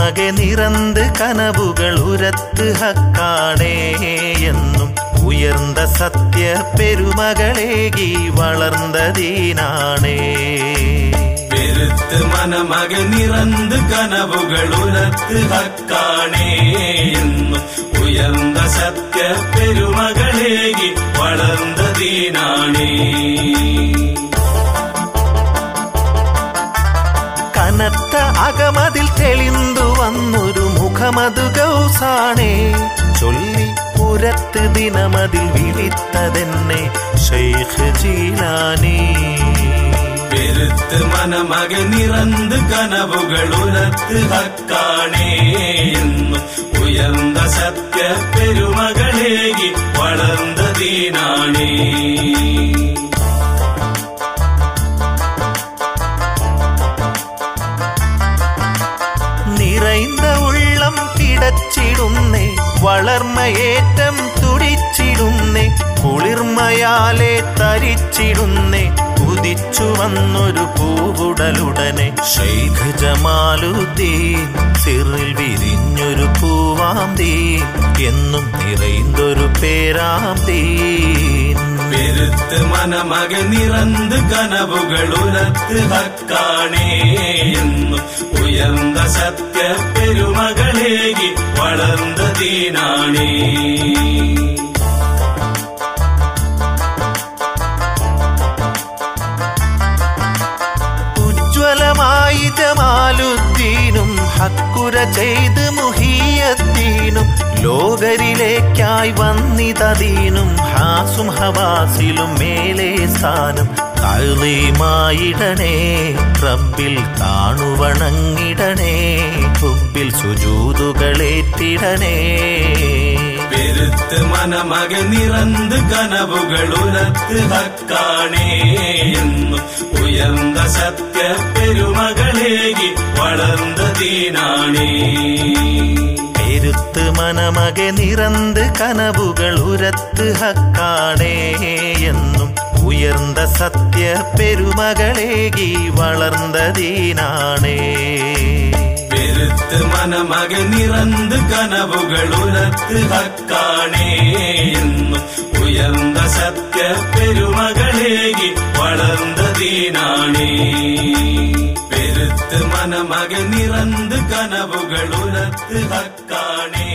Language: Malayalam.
മനമകെ നിറந்து കനവുകൾ ഉരത്ത് ഹക്കാണേ എന്നും ഉയർന്ന സത്യ പെരുമകളേകി വളർന്ന ദീനാണേ. പെരുത്ത് മനമകെ നിറந்து കനവുകൾ ഉരത്ത് ഹക്കാണേ എന്നും ഉയർന്ന സത്യ പെരുമകളേകി വളർന്ന ദീനാണേ. കനത്ത അകമതിൽ തെളിന്തു വന്നൊരു മുഖമതു ഗൗസാണേ. ചൊല്ലി പുരത്ത് ദിനമതിൽ വിളിത്തതെന്നെ ശൈഖ് ജീലാനി. പെരുത്ത് മനമകെ നിറந்து കനവുകൾ ഉരത്ത് ഹക്കാണേ എന്നും ഉയർന്ന സത്യ പെരുമകളേകി വളർന്ന ദീനാണേ. നിറൈந்த ഉള്ളം കിടച്ചിടുന്നേ, വളർമയേറ്റം തുടിച്ചിടുന്നേ, കുളിർമയാലെ തരിച്ചിടുന്നേ, ഉദിച്ചു വന്നൊരു പൂവുടലുടനെ ശൈഖ് ജമാലുദ്ദീൻ. സിറിൽ വിരിഞ്ഞൊരു പൂവാം ദീൻ, എന്നും നിറൈന്തൊരു പേരാം ദീൻ. പെരുത്ത് മനമകെ നിറந்து കനവുകൾ ഉരത്ത് ഹക്കാണേ എന്നും ഉയർന്ന സത്യ പെരുമകളേകി വളർന്ന ദീനാണേ. ഉജ്വലമായി ജമാലുദ്ദീനും ഹക്കുര ചെയ്ത് മുഹിയദ്ദീനും ലോകരിലേക്കായി വന്നിതദീനും ഹാസും ഹവാസിലും മേലെ സ്ഥാനം താളീമായിടണേ. റബ്ബിൽ കാണുവണങ്ങിടണേ, ഹുബ്ബിൽ സുജൂദുകളേറ്റിടണേ. പെരുത്ത് മനമകെ നിറந்து കനവുകൾ ഉരത്ത് ഹക്കാണേ എന്നും ഉയർന്ന സത്യ പെരുമകളേകി വളർന്ന ദീനാണേ. പെരുത്ത് മനമകെ നിറந்து കനവുകൾ ഉരത്ത് ഹക്കാണേ എന്നും ഉയർന്ന സത്യ പെരുമകളേകി വളർന്ന ദീനാണേ. പെരുത്ത് മനമകെ നിറந்து കനവുകൾ ഉരത്ത് ഹക്കാണേ എന്നും ഉയർന്ന സത്യ പെരുമകളേകി വളർന്ന ദീനാണേ. പെരുത്ത് മനമകെ നിറந்து കനവുകൾ ഉരത്ത് ഹക്കാണേ